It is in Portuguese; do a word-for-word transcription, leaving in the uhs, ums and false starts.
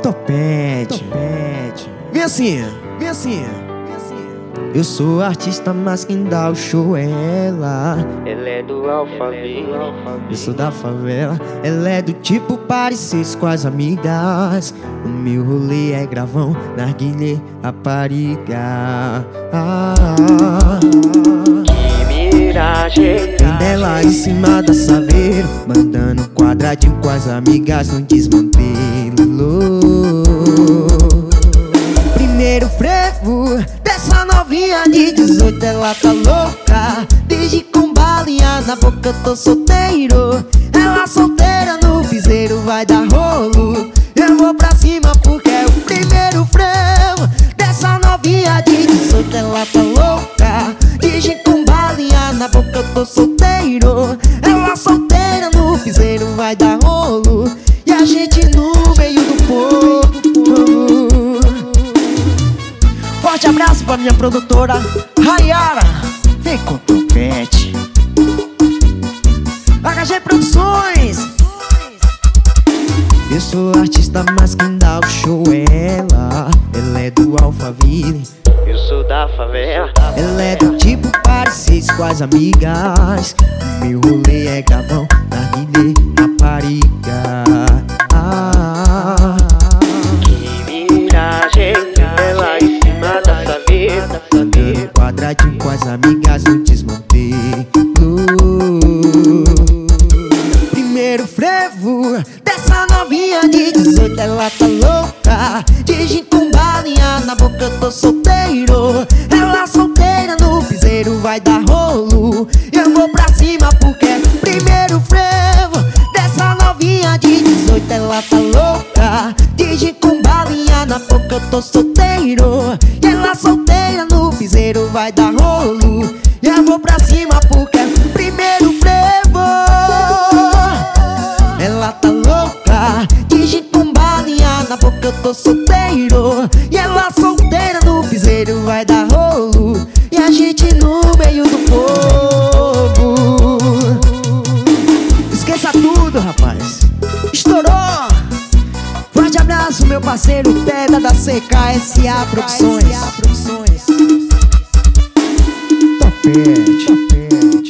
Topete, Topete. Vem assim, vem assim. Eu sou artista, mas quem dá o show é ela. Ela é do Alphaville. Eu sou da favela. Ela é do tipo parecido com as amigas. O meu rolê é gravão, narguilé, rapariga. Ah, Que miragem. tem dela em cima da saveiro, mandando quadradinho com as amigas no desmantelo. Primeiro frevo dessa novinha de dezoito, ela tá louca. Desde com balinha na boca eu tô solteiro. Ela solteira no piseiro vai dar rolo. Eu vou pra cima porque é o primeiro frevo dessa novinha de dezoito, ela tá louca. Desde com balinha na boca eu tô solteiro. Ela solteira no piseiro vai dar rolo. E a gente no meio do povo. Forte abraço pra minha produtora Rayara, vem com Topete. H G Produções. Eu sou artista, mas quem dá o show é ela. Ela é do Alphaville. Eu sou da favela. Ela é do tipo parecido com as amigas. Meu rolê é gravão, narguilé, rapariga. Ah, Que miragem. Ela em cima da saveta. mandando quadradinho com as amigas no desmantelo. Primeiro frevo dessa novinha de dezoito, ela tá louca. Dirige com balinha na boca eu tô solteiro. Ela solteira no piseiro vai dar rolo. Eu vou pra cima porque é primeiro frevo dessa novinha de dezoito, ela tá louca. Dirige com balinha na boca eu tô solteiro. E ela solteira no piseiro vai dar rolo. Eu vou pra cima porque é primeiro frevo. Ela tá louca, dirige com balinha na boca eu tô solteiro. E ela solteira no piseiro vai dar rolo. E a gente no meio do povo. Esqueça tudo, rapaz. Estourou. Forte abraço, meu parceiro Teda da C K S A Produções. Topete, Topete.